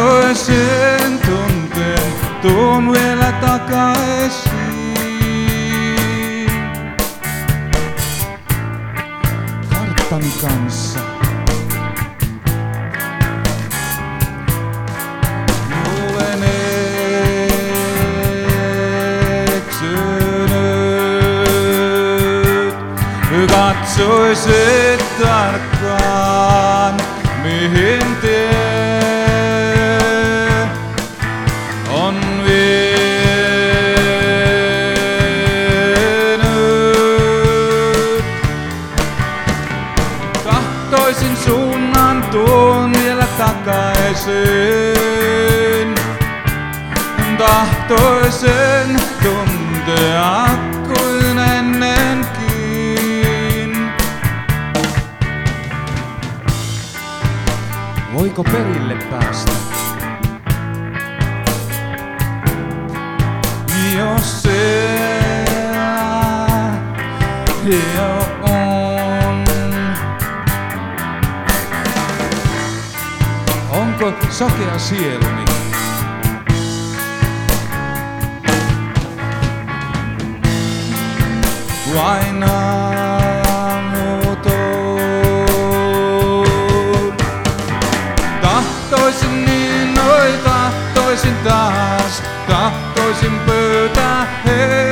tahtoisin tunteen tuon vielä takaisin. Karttan kanssa. Olen eksynyt. Katsoisit tarkkaan, mihin tie on vienyt. Tahtoisin suunnan tuon vielä takaisin. Tahtoisin tuntea kuin ennenkin. Voiko perille päästä? Jos siellä jo on. Onko sokea sieluni? Vain aamuton. Tahtoisin niin, oi tahtoisin taas, tahtoisin pöytää.